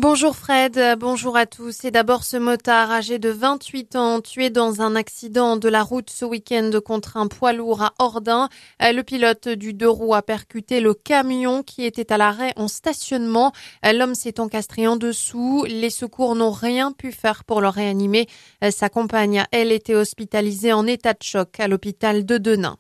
Bonjour Fred, bonjour à tous. Et d'abord ce motard âgé de 28 ans tué dans un accident de la route ce week-end contre un poids lourd à Ordin. Le pilote du 2 roues a percuté le camion qui était à l'arrêt en stationnement. L'homme s'est encastré en dessous. Les secours n'ont rien pu faire pour le réanimer. Sa compagne a, elle, été hospitalisée en état de choc à l'hôpital de Denain.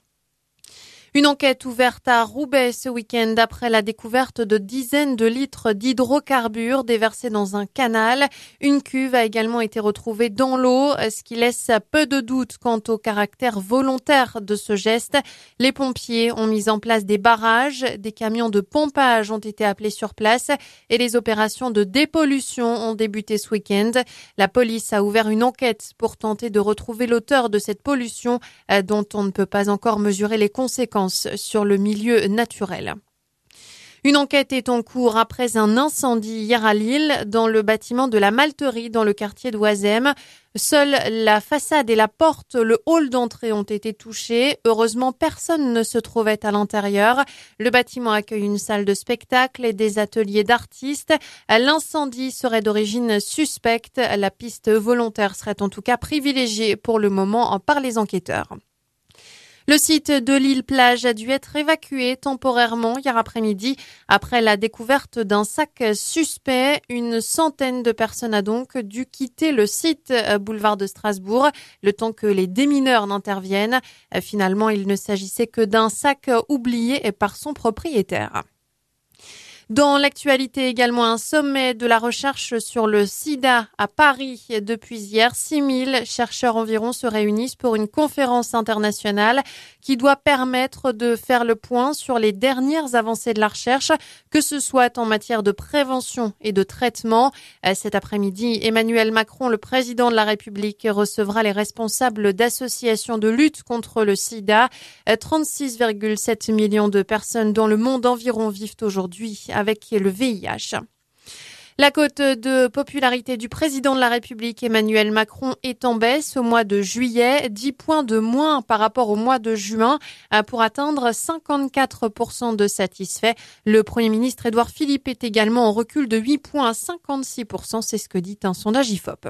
Une enquête ouverte à Roubaix ce week-end après la découverte de dizaines de litres d'hydrocarbures déversés dans un canal. Une cuve a également été retrouvée dans l'eau, ce qui laisse peu de doute quant au caractère volontaire de ce geste. Les pompiers ont mis en place des barrages, des camions de pompage ont été appelés sur place et les opérations de dépollution ont débuté ce week-end. La police a ouvert une enquête pour tenter de retrouver l'auteur de cette pollution dont on ne peut pas encore mesurer les conséquences sur le milieu naturel. Une enquête est en cours après un incendie hier à Lille dans le bâtiment de la Malterie dans le quartier d'Oisem. Seule la façade et la porte, le hall d'entrée ont été touchés. Heureusement, personne ne se trouvait à l'intérieur. Le bâtiment accueille une salle de spectacle et des ateliers d'artistes. L'incendie serait d'origine suspecte. La piste volontaire serait en tout cas privilégiée pour le moment par les enquêteurs. Le site de l'île-plage a dû être évacué temporairement hier après-midi après la découverte d'un sac suspect. Une centaine de personnes a donc dû quitter le site boulevard de Strasbourg le temps que les démineurs n'interviennent. Finalement, il ne s'agissait que d'un sac oublié par son propriétaire. Dans l'actualité également, un sommet de la recherche sur le sida à Paris. Depuis hier, 6000 chercheurs environ se réunissent pour une conférence internationale qui doit permettre de faire le point sur les dernières avancées de la recherche, que ce soit en matière de prévention et de traitement. Cet après-midi, Emmanuel Macron, le président de la République, recevra les responsables d'associations de lutte contre le sida. 36,7 millions de personnes dans le monde environ vivent aujourd'hui avec le VIH. La cote de popularité du président de la République, Emmanuel Macron, est en baisse au mois de juillet, 10 points de moins par rapport au mois de juin, pour atteindre 54% de satisfaits. Le Premier ministre Édouard Philippe est également en recul de 8 points à 56%, c'est ce que dit un sondage IFOP.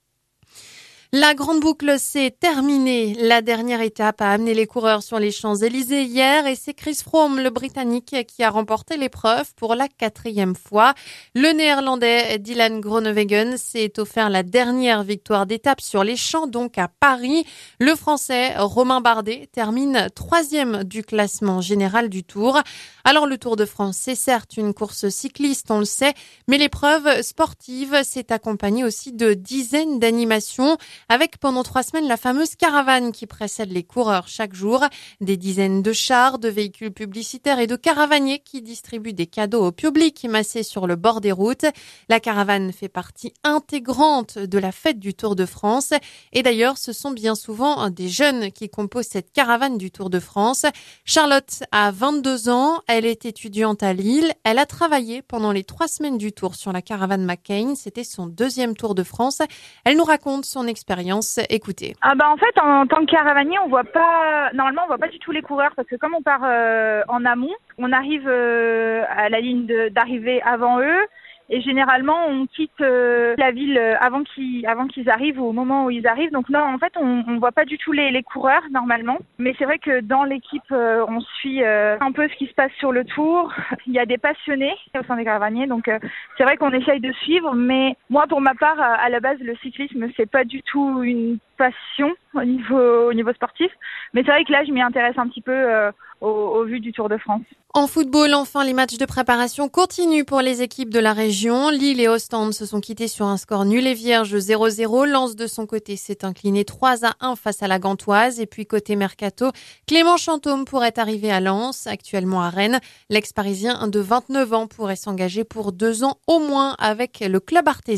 La grande boucle s'est terminée. La dernière étape a amené les coureurs sur les Champs-Élysées hier et c'est Chris Froome, le Britannique, qui a remporté l'épreuve pour la 4e fois. Le Néerlandais Dylan Groenewegen s'est offert la dernière victoire d'étape sur les Champs, donc à Paris. Le Français Romain Bardet termine 3e du classement général du Tour. Alors le Tour de France, c'est certes une course cycliste, on le sait, mais l'épreuve sportive s'est accompagnée aussi de dizaines d'animations, avec pendant 3 semaines la fameuse caravane qui précède les coureurs chaque jour. Des dizaines de chars, de véhicules publicitaires et de caravaniers qui distribuent des cadeaux au public massé sur le bord des routes. La caravane fait partie intégrante de la fête du Tour de France. Et d'ailleurs, ce sont bien souvent des jeunes qui composent cette caravane du Tour de France. Charlotte a 22 ans, elle est étudiante à Lille. Elle a travaillé pendant les 3 semaines du Tour sur la caravane McCain. C'était son 2e Tour de France. Elle nous raconte son expérience. Écoutez. En fait, en tant que caravanier, normalement, on voit pas du tout les coureurs parce que comme on part en amont, on arrive à la ligne d'arrivée avant eux. Et généralement, on quitte la ville avant qu'ils arrivent ou au moment où ils arrivent. Donc non, en fait, on voit pas du tout les coureurs normalement. Mais c'est vrai que dans l'équipe, on suit un peu ce qui se passe sur le tour. Il y a des passionnés au sein des caravaniers, donc c'est vrai qu'on essaye de suivre. Mais moi, pour ma part, à la base, le cyclisme, c'est pas du tout une passion au niveau sportif. Mais c'est vrai que là, je m'y intéresse un petit peu au vu du Tour de France. En football, enfin, les matchs de préparation continuent pour les équipes de la région. Lille et Ostende se sont quittés sur un score nul et vierge 0-0. Lens, de son côté, s'est incliné 3-1 face à la Gantoise. Et puis, côté Mercato, Clément Chantôme pourrait arriver à Lens, actuellement à Rennes. L'ex-parisien de 29 ans pourrait s'engager pour 2 ans au moins avec le club artésien.